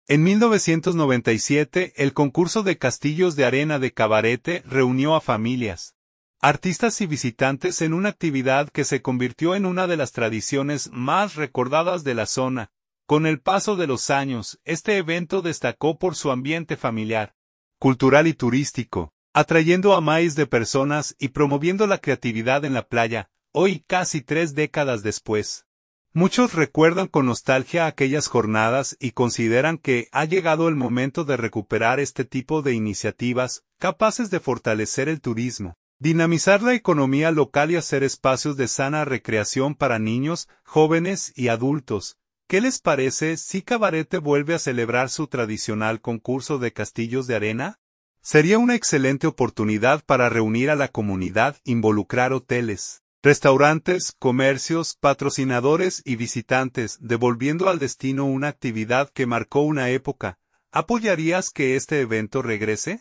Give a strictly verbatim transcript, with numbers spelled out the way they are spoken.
En mil novecientos noventa y siete, el concurso de castillos de arena de Cabarete reunió a familias, artistas y visitantes en una actividad que se convirtió en una de las tradiciones más recordadas de la zona. Con el paso de los años, este evento destacó por su ambiente familiar, cultural y turístico, atrayendo a miles de personas y promoviendo la creatividad en la playa, hoy casi tres décadas después. Muchos recuerdan con nostalgia aquellas jornadas y consideran que ha llegado el momento de recuperar este tipo de iniciativas, capaces de fortalecer el turismo, dinamizar la economía local y hacer espacios de sana recreación para niños, jóvenes y adultos. ¿Qué les parece si Cabarete vuelve a celebrar su tradicional concurso de castillos de arena? Sería una excelente oportunidad para reunir a la comunidad, involucrar hoteles, restaurantes, comercios, patrocinadores y visitantes, devolviendo al destino una actividad que marcó una época. ¿Apoyarías que este evento regrese?